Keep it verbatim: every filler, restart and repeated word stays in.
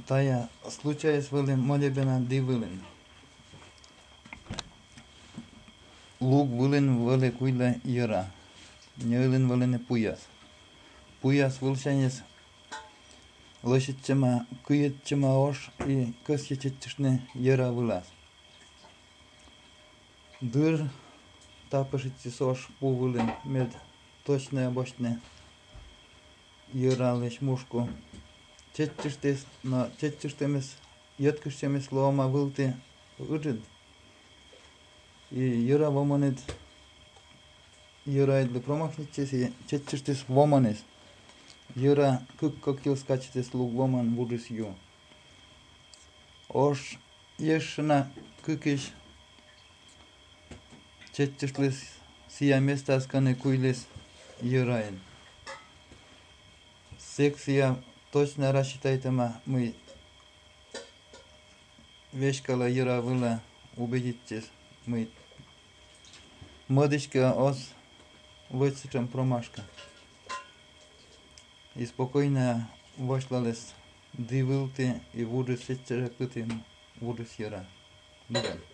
Тая случайс вылин молебена ди вылин. Луг вылин выле куйла йыра. Ньылин вылине пуяс. Пуяс вылшанес лошитчема куетчема ош и көсчечечне йыра вылас. Дыр тапышитчес ош пу вылин мед точне бошне йыра леш мушку. Четчештес, но четчештемес йоткышчемес лома вылте ырыд. И йыра воманет йыра идлы промахничес и четчештес воманес. Йыра кык кокил скачетес луг воман вурыс ю. Ош ешна кыкиш четчешлес сия местас кане куйлес йыраен. Секция точно рассчитайтема мы вешкала йыра выла убедитесь мы модичка ос высечем промашка. И спокойно вошлалес дивилты и вурыс сетчера кытым вурыс йыра. Добре.